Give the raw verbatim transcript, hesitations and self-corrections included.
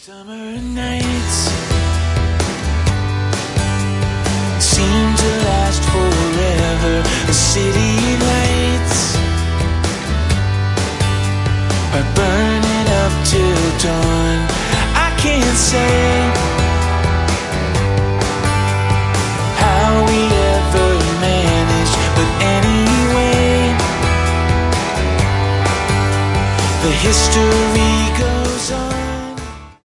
Summer nights seem to last forever. The city lights are burning up till dawn. I can't say how we ever managed, but anyway, the history